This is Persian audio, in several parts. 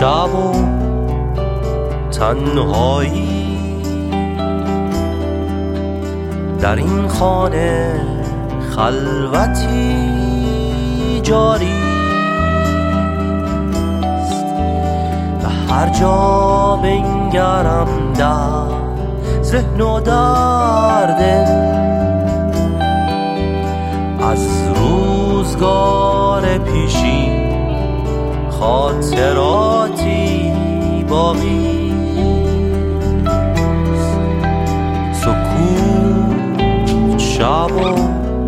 شب و تنهایی در این خانه خلوتی جاری است. به هر جا بنگرم در ذهن و در دل از روزگار پیشین خاطراتی باقی است. سکوت شب و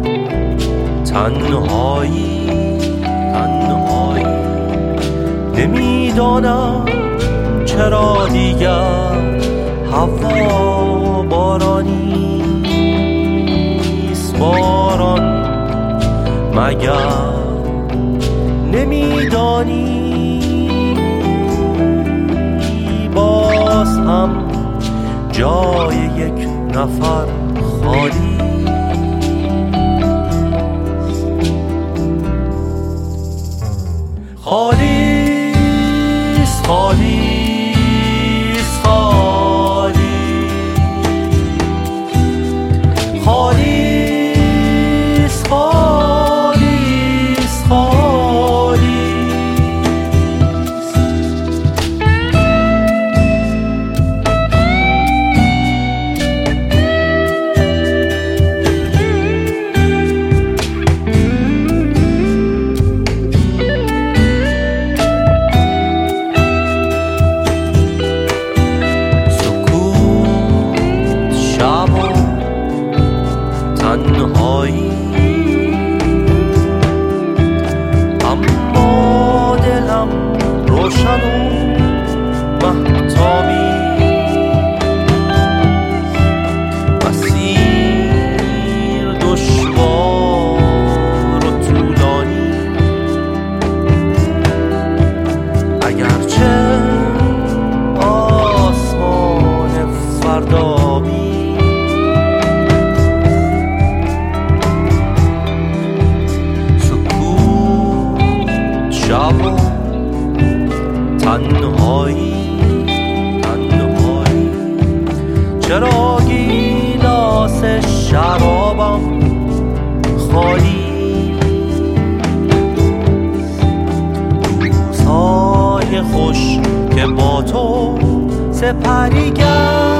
تنهایی نمیدانم چرا دیگر هوا بارانی است. باران مگر نمیدانی باز هم جای یک نفر خالی خالیست خالیست خالیست خالیست خالیست تنهایی اما دلم روشن و مهتابی مسیر دشوار و طولانی اگرچه آسمان فردابی شب و تنهایی چرا گیلاس شرابم خالی روزهای خوش که با تو سپری گشت